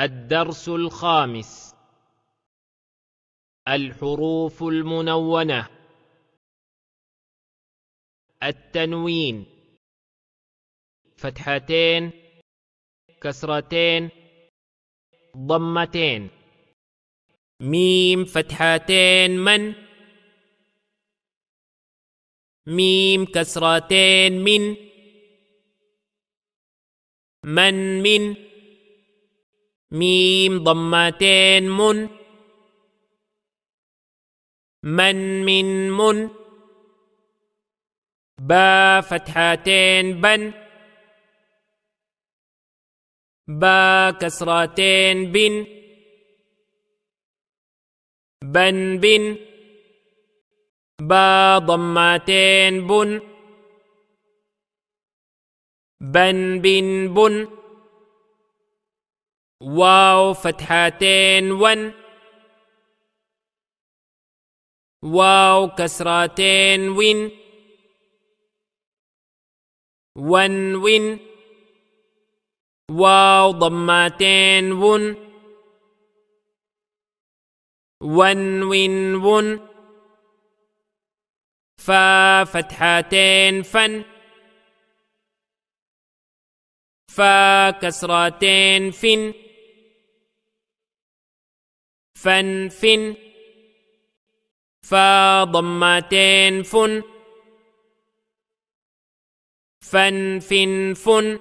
الدرس الخامس: الحروف المنونة. التنوين: فتحتين، كسرتين، ضمتين. ميم فتحتين من، ميم كسرتين من من، ميم ضمتين من من، با فتحتين بن، با كسرتين بن بن، با ضمتين بن بن، واو فتحتين ون، واو كسرتين ون ون، واو ضمتين ون ون، فا فتحتين فن، فا كسرتين فن فن، فا ضمتين فن فن،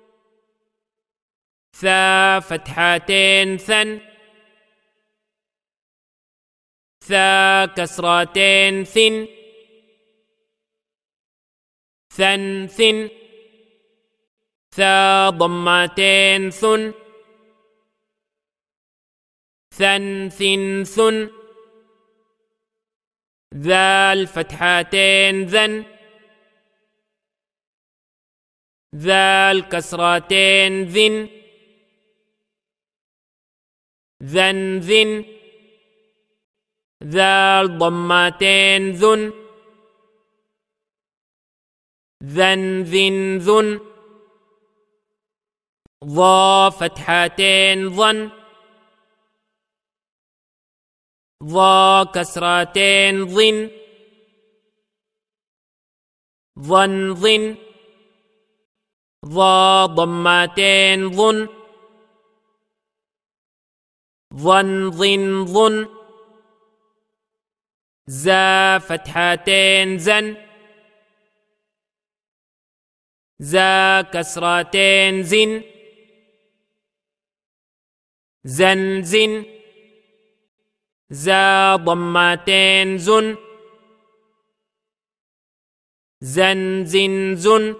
ثا فتحتين ثن، ثا كسرتين ثن ثن، ثا ضمتين ثن ثن، ذال فتحتين ذن، ذال كسرتين ذن ذن، ذال ضمتين ذن ذن، ضا فتحتين ظن، ضا كسرتين ظن ظن، ضا ضمتين ظن ظن، زا فتحتين زن، زا كسرتين زن زن، زا ضمتين زن زن،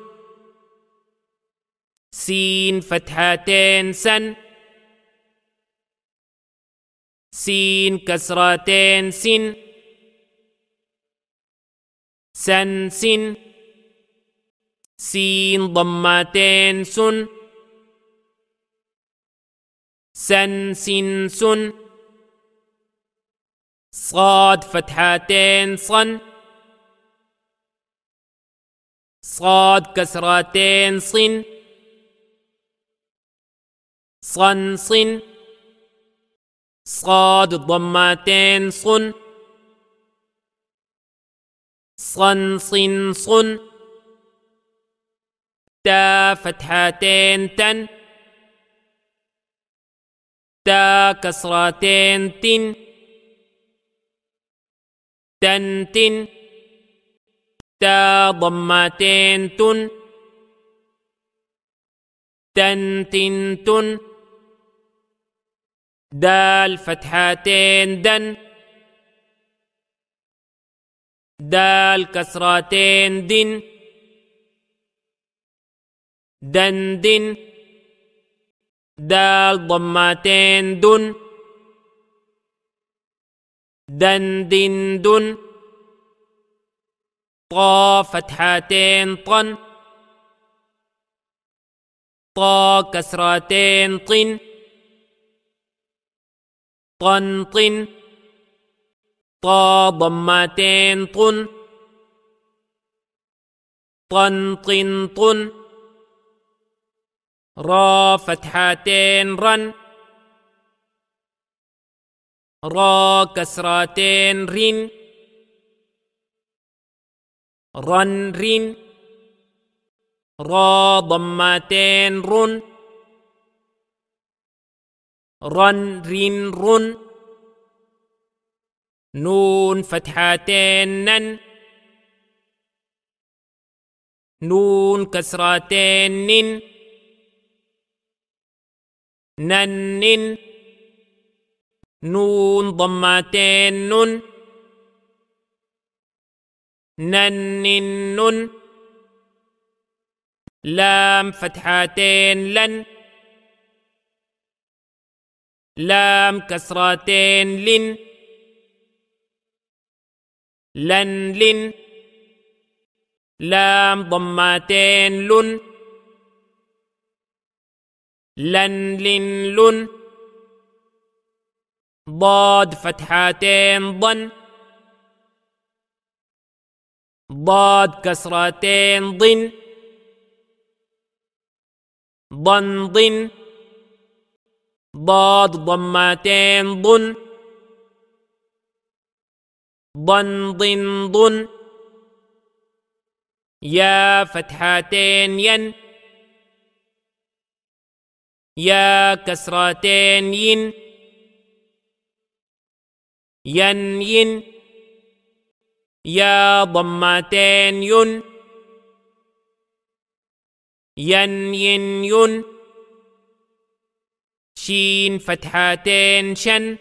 سين فتحتين سن، سين كسرتين سن سن، سين ضمتين سن سن، صاد فتحتين صن، صاد كسرتين صن صن، صاد ضمتين صن صن، تا فتحتين تن، تا كسرتين تن تن، تا ضمتين تن تن، دال فتحتين دن، دال كسرتين دن دن، دال ضمتين دن دن، طا فتحتين طن، طا كسرتين طن طن، طا ضمتين طن طن، را فتحتين رن، را كسرتين رين رن رين را ضمتين رن رن رين رن نون فتحتين نن نون كسرتين نن نن نون ضمتين نن نن نن لام فتحتين لن لام كسرتين لن لن لن لام ضمتين لن لن لن لن ضاد فتحتين ضن ضاد كسرتين ضن ضن ضن ضاد ضمتين ضن ضن ضن ضن يا فتحتين ين يا كسرتين ين ين ين يا ضمتين ين ين ين ين شين فتحتين شن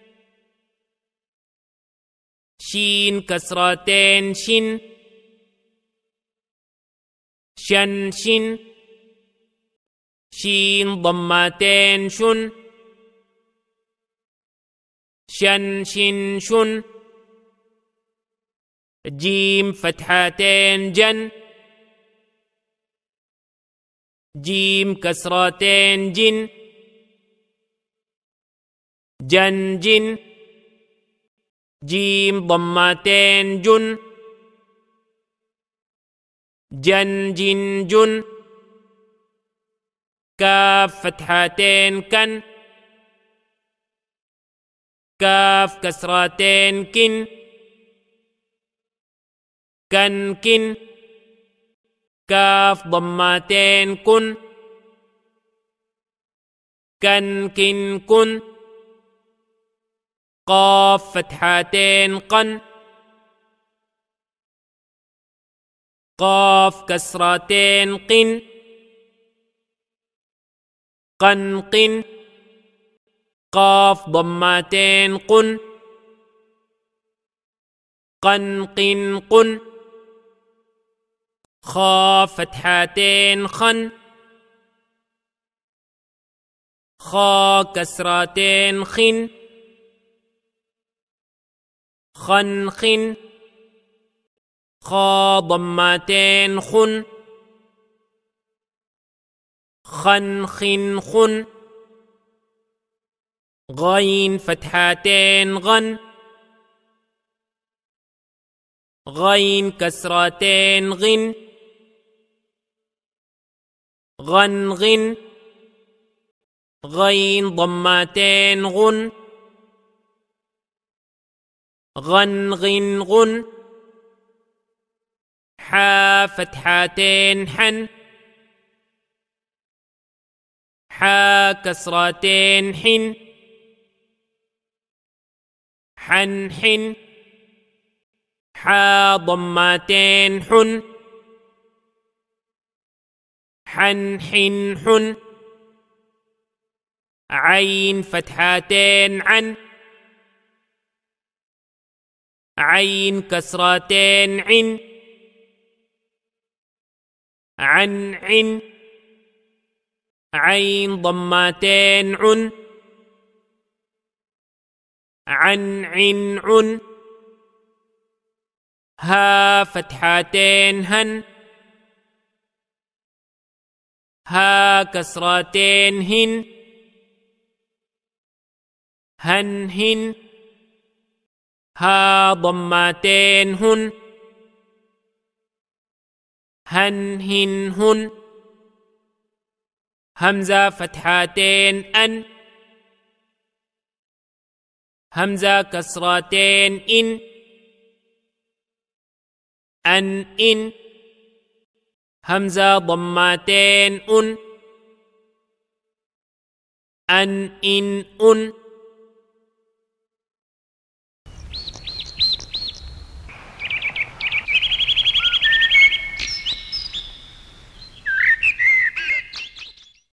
شين كسرتين شن شن شن شين ضمتين شن شن شن شن جيم فتحتين جن جيم كسرتين جن جن جن جيم ضمتين جن جن جن جن كاف فتحتين كن كاف كسرتين كن كن كن كاف ضمتين كن كن كن كن قاف فتحتين قن قاف كسرتين قن قن قن قاف ضمتين قن قن قن قن خاف فتحتين خن خا كسرتين خن خن خن خا ضمتين خن خن خن خن غين فتحتين غن غين كسرتين غن غن غن غين ضمتين غن غن غن غن حا فتحتين حن حا كسرتين حن حن حن حا ضمتين حن حن حن حن عين فتحتين عن عين كسرتين عن عن عن عين ضمتين عن عن عن عن ها فتحتين هن ها كسرتين هن هن هن ها ضمتين هن هن هن هن همزة فتحتين أن همزة كسرتين إن همزة ضمتين أن